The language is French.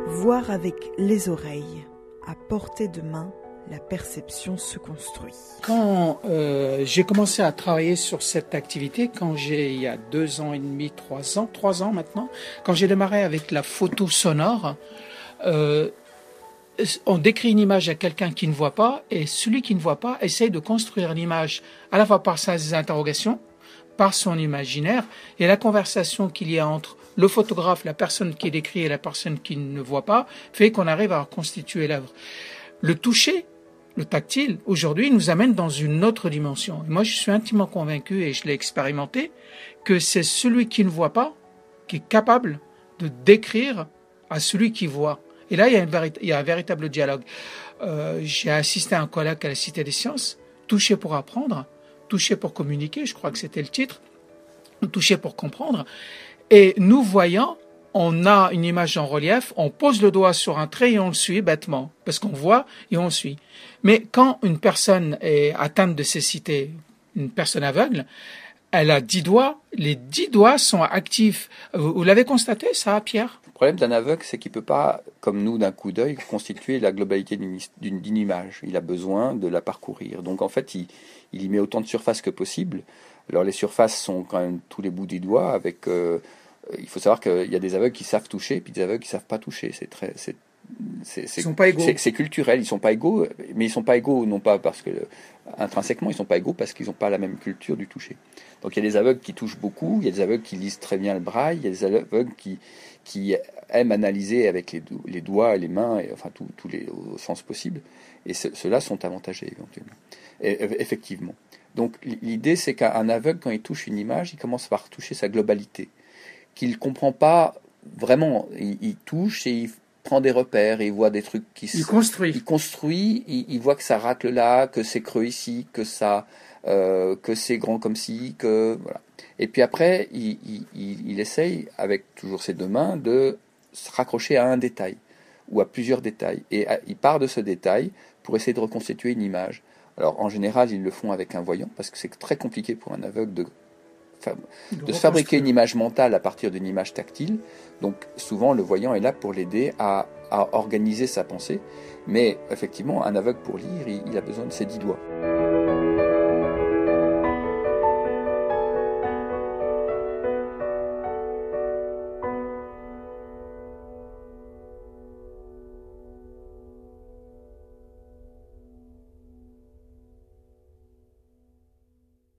Voir avec les oreilles, à portée de main, la perception se construit. Quand j'ai commencé à travailler sur cette activité, il y a 2 ans et demi, 3 ans maintenant, quand j'ai démarré avec la photo sonore, on décrit une image à quelqu'un qui ne voit pas, et celui qui ne voit pas essaye de construire l'image à la fois par ses interrogations, par son imaginaire, et la conversation qu'il y a entre le photographe, la personne qui décrit et la personne qui ne voit pas, fait qu'on arrive à reconstituer l'œuvre. Le toucher, le tactile, aujourd'hui, nous amène dans une autre dimension. Et moi, je suis intimement convaincu, et je l'ai expérimenté, que c'est celui qui ne voit pas qui est capable de décrire à celui qui voit. Et là, il y a un véritable dialogue. J'ai assisté à un colloque à la Cité des Sciences, toucher pour apprendre, toucher pour communiquer, je crois que c'était le titre, toucher pour comprendre. Et nous voyant, on a une image en relief, on pose le doigt sur un trait et on le suit bêtement, parce qu'on voit et on suit. Mais quand une personne est atteinte de cécité, une personne aveugle, elle a 10 doigts, les 10 doigts sont actifs. Vous l'avez constaté, ça, Pierre ? Le problème d'un aveugle, c'est qu'il ne peut pas, comme nous, d'un coup d'œil, constituer la globalité d'une image. Il a besoin de la parcourir. Donc en fait, il y met autant de surface que possible. Alors les surfaces sont quand même tous les bouts des doigts. Il faut savoir qu'il y a des aveugles qui savent toucher, puis des aveugles qui ne savent pas toucher. Ils sont pas égaux. C'est culturel, ils sont pas égaux, mais ils sont pas égaux non pas parce que intrinsèquement ils sont pas égaux parce qu'ils n'ont pas la même culture du toucher. Donc il y a des aveugles qui touchent beaucoup, il y a des aveugles qui lisent très bien le braille, il y a des aveugles qui aiment analyser avec les doigts et les mains, et, enfin tous les au sens possible, et ceux-là sont avantagés éventuellement. Effectivement. Donc l'idée c'est qu'un aveugle quand il touche une image, il commence par toucher sa globalité, qu'il comprend pas vraiment. Il touche et il prend des repères et il voit des trucs il construit, il voit que ça racle là, que c'est creux ici, que c'est grand comme ci, que voilà. Et puis après il essaye avec toujours ses 2 mains de se raccrocher à un détail ou à plusieurs détails, et il part de ce détail pour essayer de reconstituer une image. Alors en général ils le font avec un voyant parce que c'est très compliqué pour un aveugle de se fabriquer une image mentale à partir d'une image tactile. Donc souvent le voyant est là pour l'aider à organiser sa pensée, mais effectivement un aveugle pour lire il a besoin de ses 10 doigts.